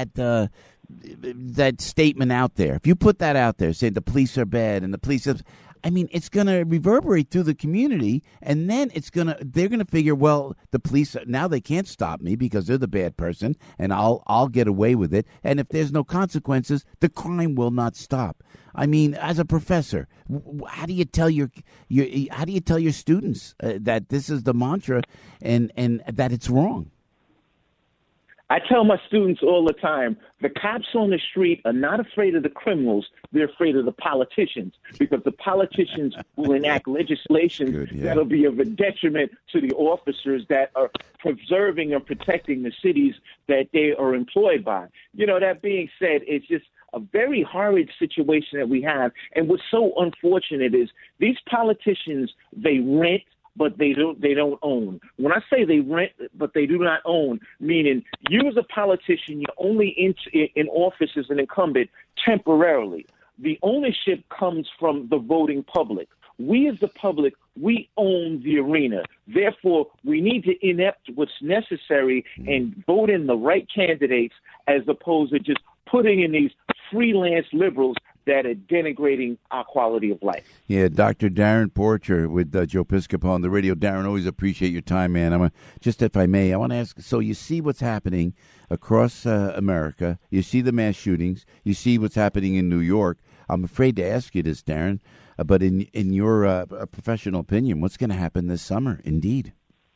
statement out there, if you put that out there, saying the police are bad and the police are, it's going to reverberate through the community, and then they're going to figure, well, the police, now they can't stop me because they're the bad person, and I'll get away with it. And if there's no consequences, the crime will not stop. As a professor, how do you tell your students that this is the mantra and that it's wrong? I tell my students all the time, the cops on the street are not afraid of the criminals. They're afraid of the politicians, because the politicians will enact legislation that'll be of a detriment to the officers that are preserving and protecting the cities that they are employed by. That being said, it's just a very horrid situation that we have. And what's so unfortunate is these politicians, they rent, but they don't own. When I say they rent, but they do not own, meaning you as a politician, you're only in office as an incumbent temporarily. The ownership comes from the voting public. We as the public, we own the arena. Therefore, we need to inept what's necessary and vote in the right candidates as opposed to just putting in these freelance liberals that are denigrating our quality of life. Yeah, Dr. Darren Porcher with Joe Piscopo on the radio. Darren, always appreciate your time, man. Just if I may, I want to ask, so you see what's happening across America. You see the mass shootings. You see what's happening in New York. I'm afraid to ask you this, Darren, but in your professional opinion, what's going to happen this summer, indeed?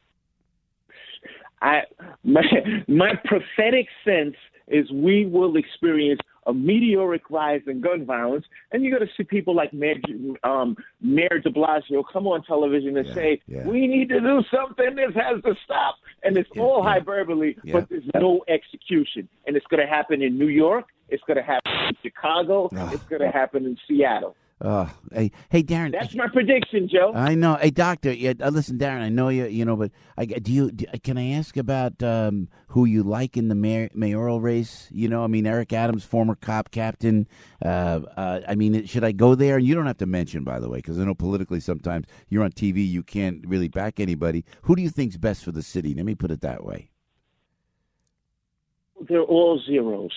My prophetic sense is we will experience a meteoric rise in gun violence, and you're going to see people like Mayor de Blasio come on television and say, we need to do something, this has to stop, and it's all hyperbole, but there's no execution. And it's going to happen in New York, it's going to happen in Chicago, it's going to happen in Seattle. Hey, Darren. That's my prediction, Joe. I know. Hey, Doctor. Listen, Darren. I know you. But can I ask about who you like in the mayoral race? Eric Adams, former cop captain. Should I go there? And you don't have to mention, by the way, because I know politically sometimes you're on TV, you can't really back anybody. Who do you think's best for the city? Let me put it that way. They're all zeros.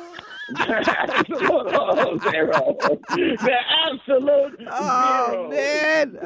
Absolute zero. The absolute zero. Man.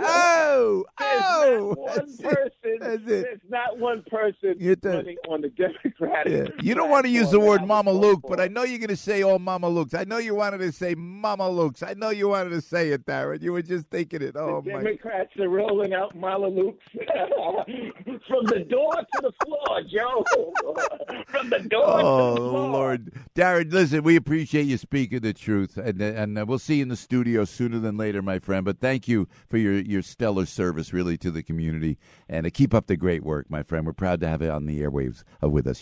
There's not one person running on the Democratic. You don't want to use the word Mama Luke, but I know you're going to say all Mama Lukes. I know you wanted to say Mama Lukes. I know you wanted to say it, Darren. You were just thinking it. The Democrats are rolling out Mama Lukes from the door to the floor, Joe. From the door to the floor. Lord. Darren, listen, we appreciate you speaking the truth, and we'll see you in the studio sooner than later, my friend. But thank you for your stellar service, really, to the community, and keep up the great work, my friend. We're proud to have you on the airwaves with us,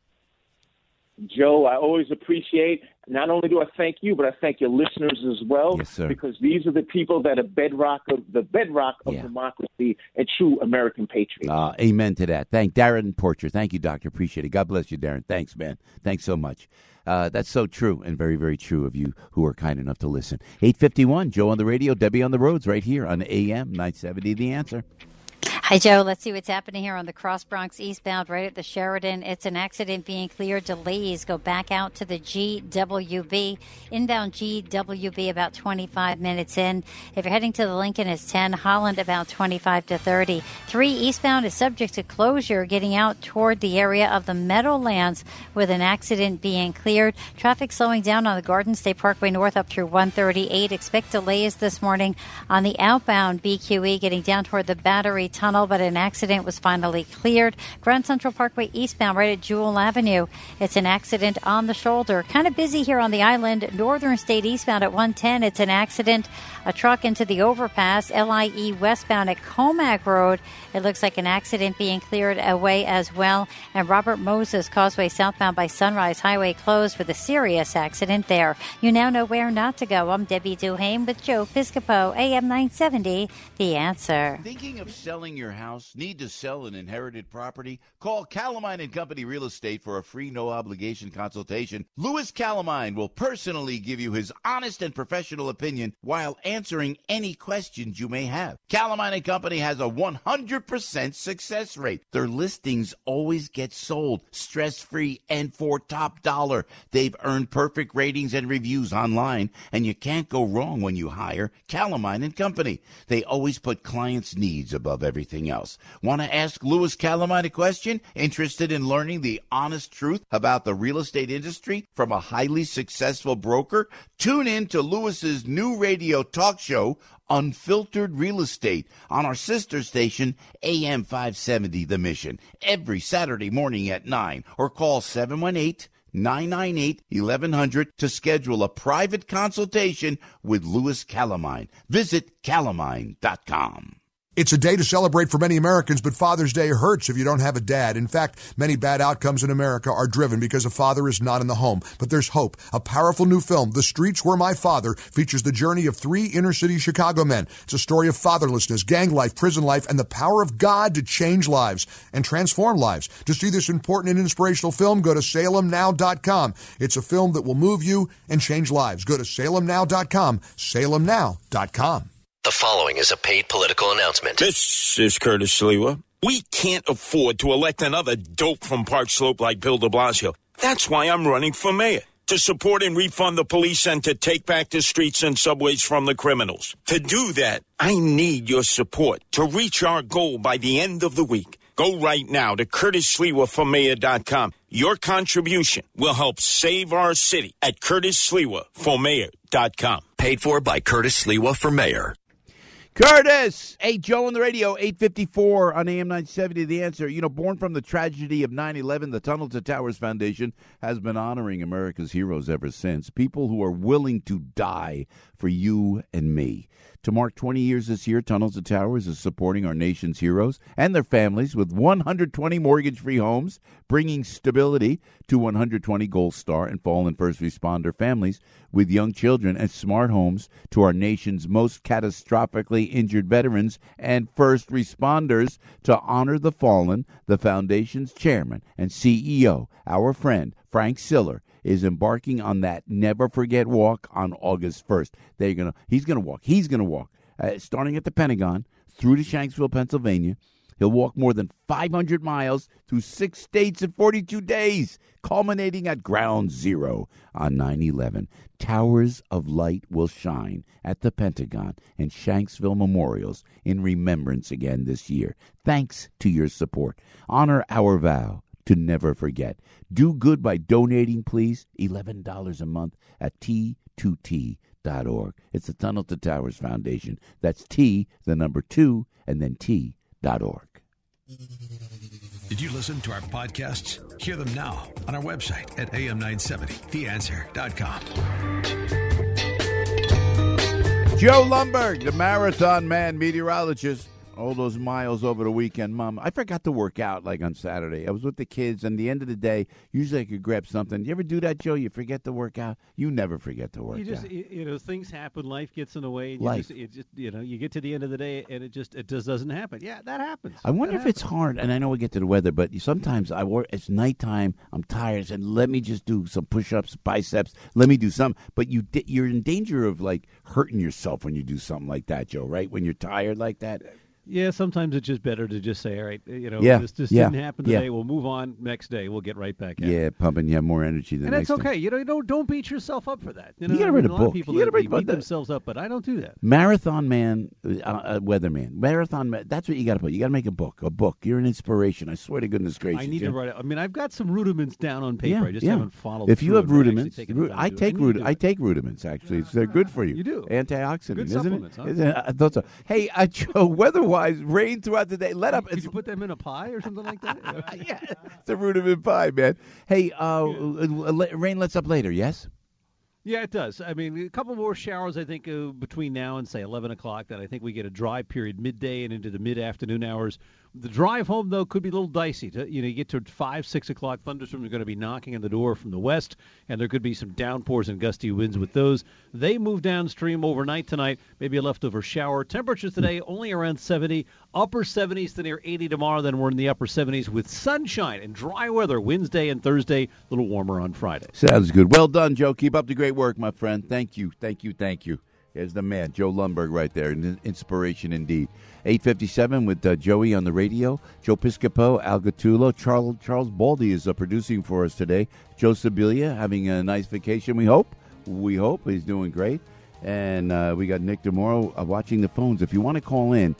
Joe, I always appreciate, not only do I thank you, but I thank your listeners as well. Yes, sir. Because these are the people that are the bedrock of democracy and true American patriots. Amen to that. Thank Darren Porcher. Thank you, Doctor. Appreciate it. God bless you, Darren. Thanks, man. Thanks so much. That's so true and very, very true of you who are kind enough to listen. 8:51, Joe on the radio, Debbie on the roads, right here on AM 970, The Answer. Hi, Joe. Let's see what's happening here on the Cross Bronx eastbound right at the Sheridan. It's an accident being cleared. Delays go back out to the GWB. Inbound GWB about 25 minutes in. If you're heading to the Lincoln, it's 10. Holland about 25 to 30. 3 eastbound is subject to closure getting out toward the area of the Meadowlands with an accident being cleared. Traffic slowing down on the Garden State Parkway North up through 138. Expect delays this morning on the outbound BQE getting down toward the Battery Tunnel, but an accident was finally cleared. Grand Central Parkway eastbound right at Jewel Avenue. It's an accident on the shoulder. Kind of busy here on the island. Northern State eastbound at 110. It's an accident. A truck into the overpass. LIE westbound at Comac Road. It looks like an accident being cleared away as well. And Robert Moses Causeway southbound by Sunrise Highway closed with a serious accident there. You now know where not to go. I'm Debbie Duhame with Joe Piscopo, AM 970, The Answer. Thinking of selling your house? Need to sell an inherited property? Call Calamine & Company Real Estate for a free no-obligation consultation. Louis Calamine will personally give you his honest and professional opinion while answering any questions you may have. Calamine & Company has a 100% success rate. Their listings always get sold, stress-free, and for top dollar. They've earned perfect ratings and reviews online, and you can't go wrong when you hire Calamine & Company. They always put clients' needs above everything else. Want to ask Louis Calamine a question? Interested in learning the honest truth about the real estate industry from a highly successful broker? Tune in to Louis's new radio talk show, Unfiltered Real Estate, on our sister station, AM 570 The Mission, every Saturday morning at 9, or call 718-998-1100 to schedule a private consultation with Louis Calamine. Visit calamine.com. It's a day to celebrate for many Americans, but Father's Day hurts if you don't have a dad. In fact, many bad outcomes in America are driven because a father is not in the home. But there's hope. A powerful new film, The Streets Were My Father, features the journey of 3 inner-city Chicago men. It's a story of fatherlessness, gang life, prison life, and the power of God to change lives and transform lives. To see this important and inspirational film, go to salemnow.com. It's a film that will move you and change lives. Go to salemnow.com, salemnow.com. The following is a paid political announcement. This is Curtis Sliwa. We can't afford to elect another dope from Park Slope like Bill de Blasio. That's why I'm running for mayor. To support and refund the police and to take back the streets and subways from the criminals. To do that, I need your support to reach our goal by the end of the week. Go right now to CurtisSliwaForMayor.com. Your contribution will help save our city at CurtisSliwaForMayor.com. Paid for by Curtis Sliwa for Mayor. Curtis! Hey, Joe on the radio, 854 on AM 970, The Answer. You know, born from the tragedy of 9/11, the Tunnel to Towers Foundation has been honoring America's heroes ever since. People who are willing to die for you and me. To mark 20 years this year, Tunnel to Towers is supporting our nation's heroes and their families with 120 mortgage-free homes, bringing stability to 120 Gold Star and fallen first responder families with young children, and smart homes to our nation's most catastrophically injured veterans and first responders. To honor the fallen, the Foundation's chairman and CEO, our friend Frank Siller, is embarking on that Never Forget Walk on August 1st. He's going to walk starting at the Pentagon through to Shanksville, Pennsylvania. He'll walk more than 500 miles through 6 states in 42 days, culminating at Ground Zero on 9/11. Towers of light will shine at the Pentagon and Shanksville memorials in remembrance again this year. Thanks to your support. Honor our vow to never forget. Do good by donating, please. $11 a month at T2T.org. It's the Tunnel to Towers Foundation. That's T, the number 2, and then T.org. Did you listen to our podcasts? Hear them now on our website at am970theanswer.com. Joe Lundberg, the marathon man, meteorologist. All those miles over the weekend, Mom. I forgot to work out like on Saturday. I was with the kids, and at the end of the day, usually I could grab something. You ever do that, Joe? You forget to work out? You never forget to work out. Things happen. Life gets in the way. And you get to the end of the day, and it just doesn't happen. Yeah, that happens. I wonder if it's hard, and I know we get to the weather, but sometimes it's nighttime, I'm tired, and let me just do some push-ups, biceps, let me do some. But you're in danger of, like, hurting yourself when you do something like that, Joe, right? When you're tired like that. Yeah, sometimes it's just better to just say, all right, this didn't happen today. We'll move on next day. We'll get right back at it. Yeah, pumping. You have more energy than next And that's okay. time. Don't beat yourself up for that. You got to read a book. A lot of people beat themselves up, but I don't do that. Marathon man, weatherman. Marathon man, that's what you got to put. You got to make a book. You're an inspiration. I swear to goodness gracious. I need to write it. I mean, I've got some rudiments down on paper. I just haven't followed If you have rudiments, I take rudiments, actually. They're good for you. You do. Antioxidant, good isn't it? Huh? I thought so. Hey, Joe, weather-wise, rain throughout the day. Did you put them in a pie or something like that? Yeah, it's a rudiment pie, man. Hey, rain lets up later, yes? Yeah, it does. I mean, a couple more showers, I think, between now and, say, 11 o'clock. Then I think we get a dry period midday and into the mid-afternoon hours. The drive home, though, could be a little dicey. You get to 5, 6 o'clock, thunderstorms are going to be knocking on the door from the west, and there could be some downpours and gusty winds with those. They move downstream overnight tonight, maybe a leftover shower. Temperatures today only around 70, upper 70s to near 80 tomorrow. Then we're in the upper 70s with sunshine and dry weather Wednesday and Thursday, a little warmer on Friday. Sounds good. Well done, Joe. Keep up the great work, my friend. Thank you. There's the man, Joe Lundberg, right there. An inspiration indeed. 8:57 with Joey on the radio. Joe Piscopo, Al Gattulo. Charles Baldy is producing for us today. Joe Sibilia having a nice vacation, we hope. He's doing great. And we got Nick DeMoro watching the phones. If you want to call in,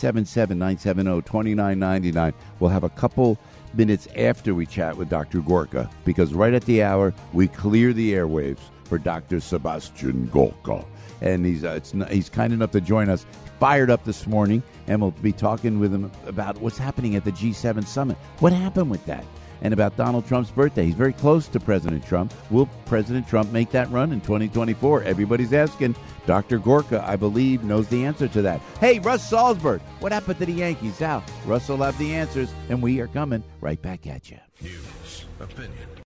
877-970-2999. We'll have a couple minutes after we chat with Dr. Gorka, because right at the hour, we clear the airwaves for Dr. Sebastian Gorka. And he's kind enough to join us, fired up this morning, and we'll be talking with him about what's happening at the G7 summit. What happened with that? And about Donald Trump's birthday. He's very close to President Trump. Will President Trump make that run in 2024? Everybody's asking. Dr. Gorka, I believe, knows the answer to that. Hey, Russ Salzberg, what happened to the Yankees? Russ will have the answers, and we are coming right back at you. News, opinion,